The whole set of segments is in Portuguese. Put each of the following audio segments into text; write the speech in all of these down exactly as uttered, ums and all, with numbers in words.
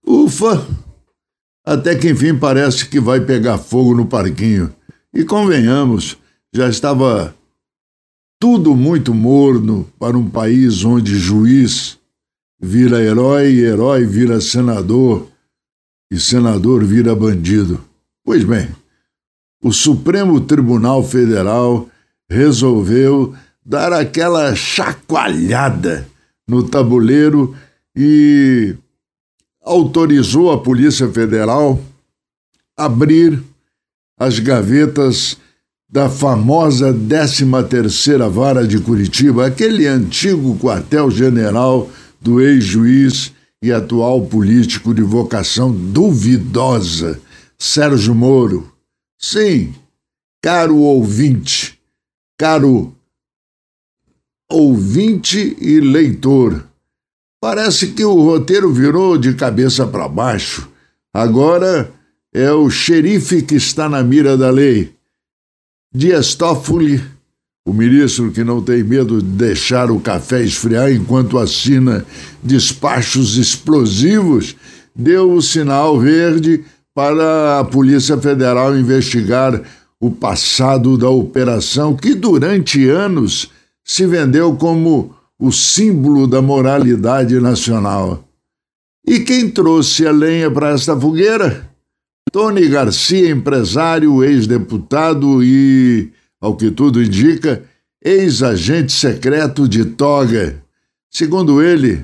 Ufa! Até que enfim parece que vai pegar fogo no parquinho. E convenhamos, já estava tudo muito morno para um país onde juiz vira herói e herói vira senador e senador vira bandido. Pois bem, o Supremo Tribunal Federal resolveu dar aquela chacoalhada no tabuleiro e autorizou a Polícia Federal a abrir as gavetas da famosa décima terceira Vara de Curitiba, aquele antigo quartel-general do ex-juiz e atual político de vocação duvidosa, Sérgio Moro. Sim, caro ouvinte, caro ouvinte e leitor, parece que o roteiro virou de cabeça para baixo. Agora é o xerife que está na mira da lei. Dias Toffoli, o ministro que não tem medo de deixar o café esfriar enquanto assina despachos explosivos, deu o sinal verde para a Polícia Federal investigar o passado da operação que durante anos se vendeu como o símbolo da moralidade nacional. E quem trouxe a lenha para esta fogueira? Tony Garcia, empresário, ex-deputado e, ao que tudo indica, ex-agente secreto de toga. Segundo ele,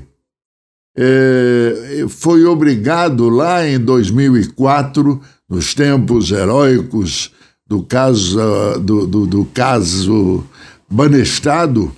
é, foi obrigado lá em dois mil e quatro, nos tempos heróicos do caso, do, do, do caso Banestado,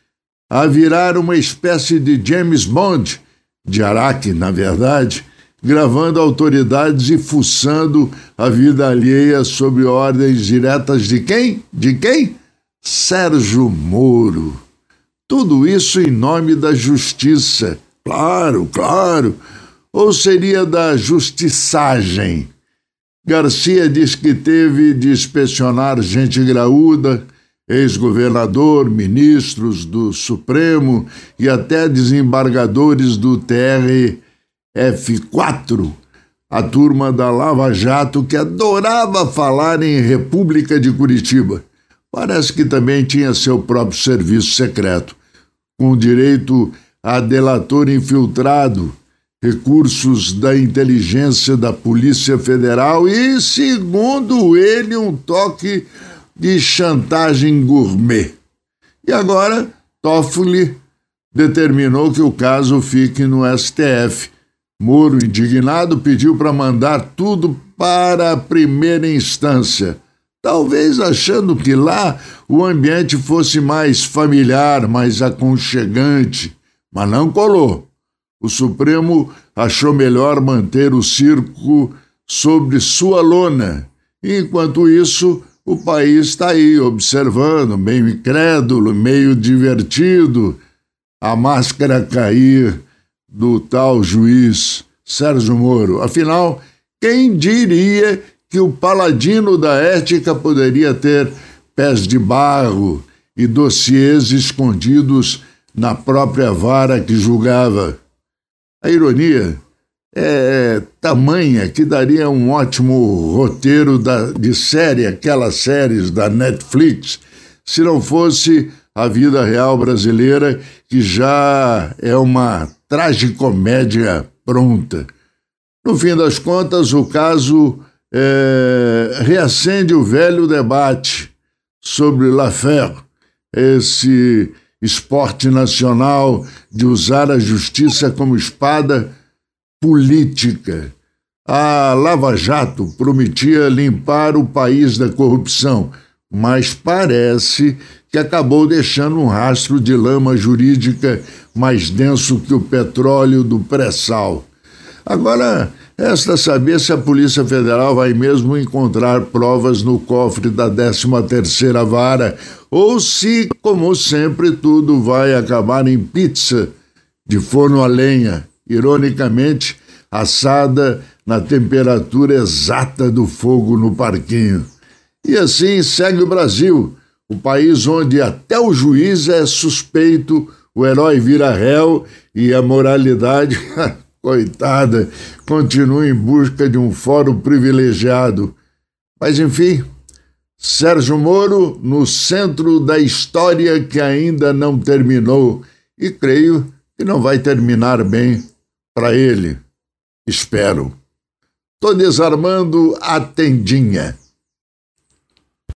a virar uma espécie de James Bond, de Araque, na verdade, gravando autoridades e fuçando a vida alheia sob ordens diretas de quem? De quem? Sérgio Moro. Tudo isso em nome da justiça. Claro, claro. Ou seria da justiçagem. Garcia diz que teve de inspecionar gente graúda, ex-governador, ministros do Supremo e até desembargadores do T R F quatro, a turma da Lava Jato que adorava falar em República de Curitiba. Parece que também tinha seu próprio serviço secreto, com direito a delator infiltrado, recursos da inteligência da Polícia Federal e, segundo ele, um toque de chantagem gourmet. E agora, Toffoli determinou que o caso fique no S T F. Moro, indignado, pediu para mandar tudo para a primeira instância, talvez achando que lá o ambiente fosse mais familiar, mais aconchegante, mas não colou. O Supremo achou melhor manter o circo sobre sua lona. Enquanto isso, o país está aí observando, meio incrédulo, meio divertido, a máscara cair do tal juiz Sérgio Moro. Afinal, quem diria que o paladino da ética poderia ter pés de barro e dossiês escondidos na própria vara que julgava? A ironia é tamanha que daria um ótimo roteiro da, de série, aquelas séries da Netflix, se não fosse a vida real brasileira, que já é uma tragicomédia pronta. No fim das contas, o caso é, reacende o velho debate sobre l'affaire, esse esporte nacional de usar a justiça como espada política. A Lava Jato prometia limpar o país da corrupção, mas parece que acabou deixando um rastro de lama jurídica mais denso que o petróleo do pré-sal. Agora, resta saber se a Polícia Federal vai mesmo encontrar provas no cofre da décima terceira Vara ou se, como sempre, tudo vai acabar em pizza de forno a lenha, ironicamente assada na temperatura exata do fogo no parquinho. E assim segue o Brasil, o país onde até o juiz é suspeito, o herói vira réu e a moralidade Coitada, continua em busca de um fórum privilegiado. Mas, enfim, Sérgio Moro no centro da história que ainda não terminou e creio que não vai terminar bem para ele. Espero. Tô desarmando a tendinha.